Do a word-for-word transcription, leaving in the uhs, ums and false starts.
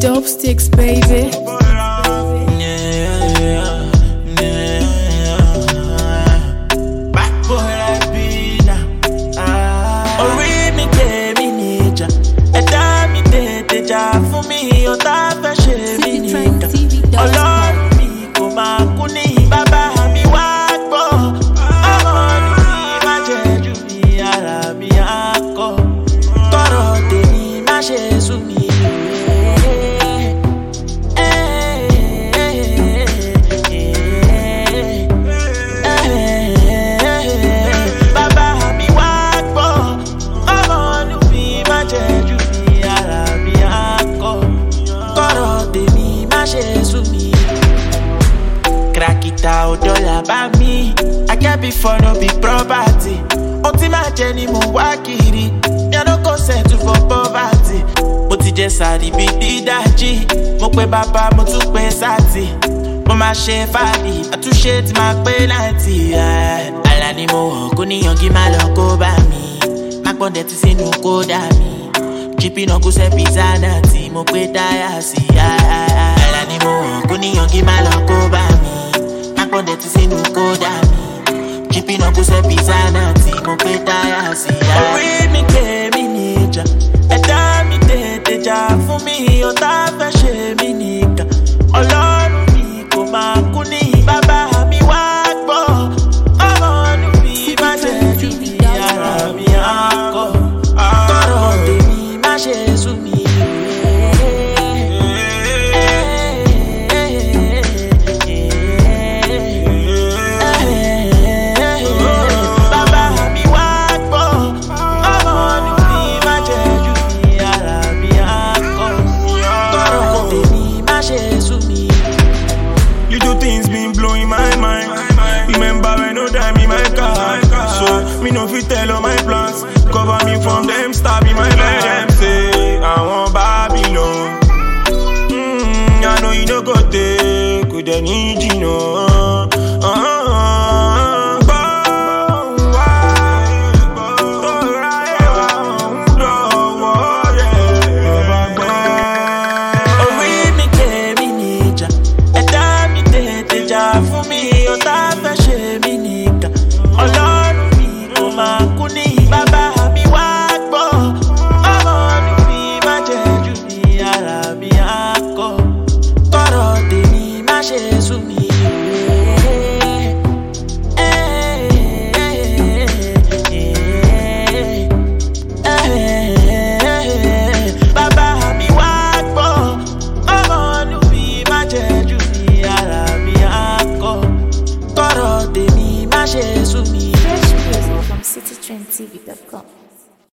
Dope sticks, baby. I can't be for no big property. Until my journey mo wakiri, me no consent for poverty. Mo ti jẹ sari bi dídájí, mo pe bàbá mo tún pe sati. Mo máa ṣe fàdí, àtúnṣe tí máa pé láti. Àlà ni mo wọ̀ kó níyànjú má lọ kó bá mi. Má pọ́n dẹ̀ tí sínú kódà mi. Chippy náà kó sẹ́ pizza náà tí mo pé táyà sí. Àlà ni mo wọ̀ kó níyànjú má lọ kó bá mi. Pode te sinu koda mi Chippy no kuse pizza na ti mo pe taya si Orí mi ke mi nija Ẹ̀dá mi tètè jà fún mi Ó tá fẹ́ ṣe mí nìkan Ọlọ́run mi kò máa kú ní bàbá mi wá gbọ́ Ọmọ ọdún mi má ṣe jù mí Ara mi á kọ́ Tọrọ tèmi má ṣe sú mi Me no fit tell all my plans. Cover me from them, stab in my leg. Them say I want Babylon. Mm, I know you no go take. Could I need you know? Uh-huh. Fresh music from city trend t v dot com.